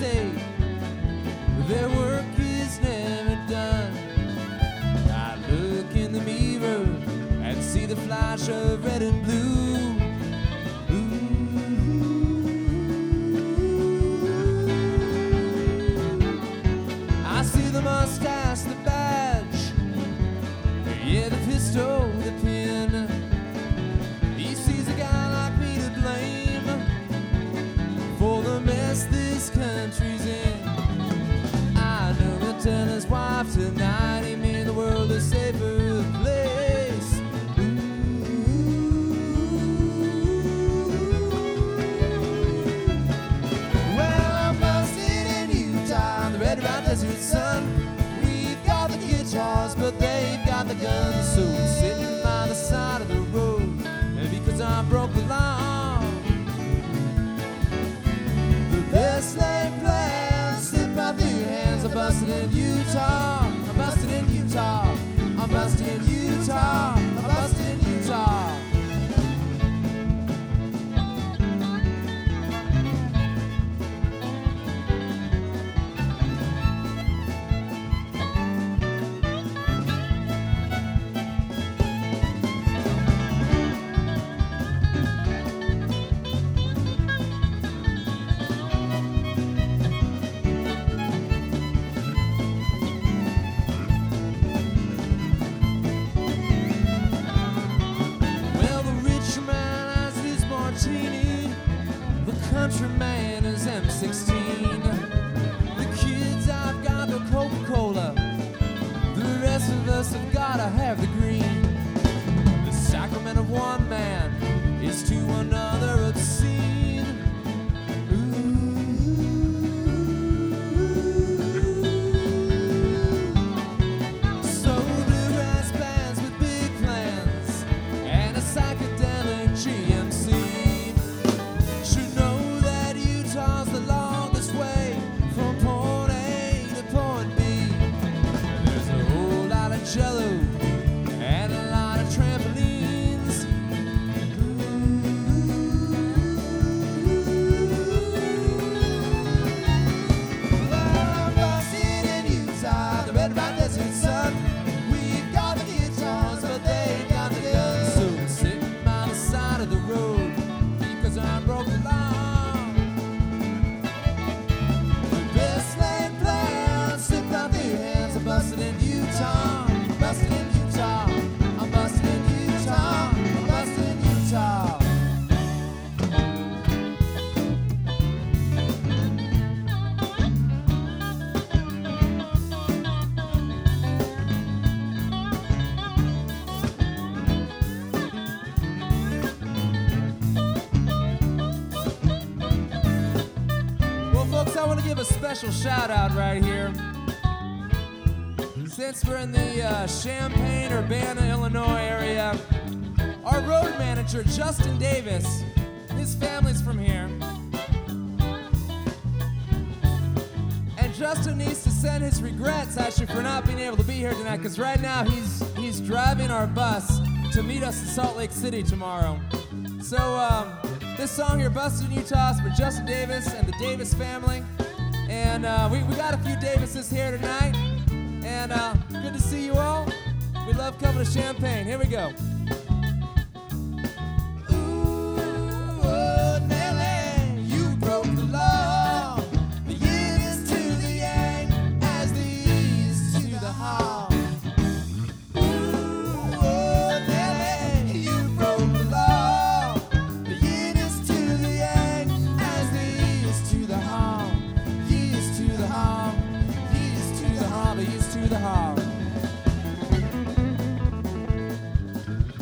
state where their work is never done. I look in the mirror and see the flash of red and blue. I see the mustache, the badge, yeah, the pistol, the pin. He sees a guy like me to blame for the mess this country's in. I know he'll tell his wife tonight he made the world a safer place. Well, I'm busted in Utah, the red round desert sun. We've got the guitars, but they've got the guns. So we're sitting by the side of the road, and because I broke the law, the best laid plans slip out through your hands. I'm busted in Utah, I'm busted in Utah, I'm busted in Utah, I'm busted in Utah. Countryman is M16. The kids, I've got the Coca-Cola. The rest of us have gotta have the green. The sacrament of one man is to another obscene. So do brass bands with big plans and a psychedelic GMC. Utah's the longest way from point A to point B. There's a whole lot of jello and a lot of trampolines. Well, I'm busted in Utah, the red round desert sun. We've got the guitars, but they've got the guns. So I'm sitting by the side of the road because I broke the law. I'm busted in Utah, I'm busted in Utah, I'm busted in Utah, I'm busted in Utah. Well, folks, I want to give a special shout out right here. Since we're in the Champaign, Urbana, Illinois area, our road manager, Justin Davis, his family's from here. And Justin needs to send his regrets, actually, for not being able to be here tonight, because right now he's driving our bus to meet us in Salt Lake City tomorrow. So this song here, Busted in Utah, is for Justin Davis and the Davis family. And we got a few Davises here tonight. And good to see you all. We love coming to Champaign. Here we go. Ooh, oh, Nelly, you broke the law. The yin is to the yang, as the east to the hall. Ooh, oh, Nelly, you broke the law. The yin is to the yang, as the east to the hall. East to the hall. East to the hall.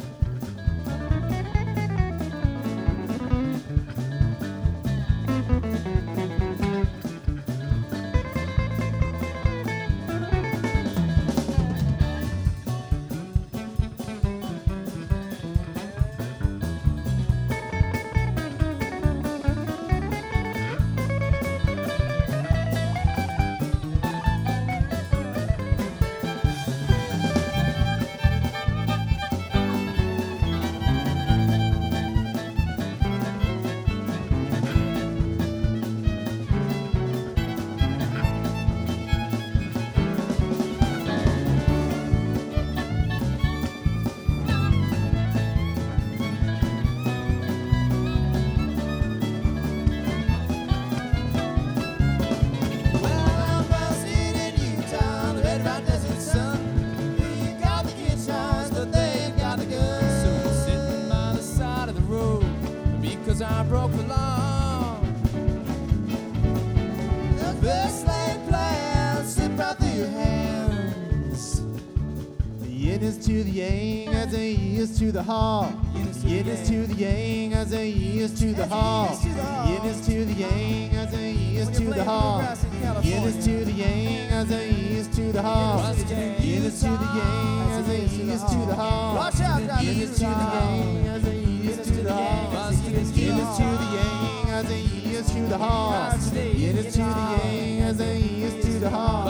to the yang as the E is to the hall. Yin is to the yang as the E is to the hall. Yin is to the yang as the E is to the hall. Yin is to the yang as the E is to the hall. Yin is to the yang as the E is to the hall. Yin is to the yang as the E is to the hall. Yin is to the yang as the E is to the hall. Yin is to the yang as the E is to the hall.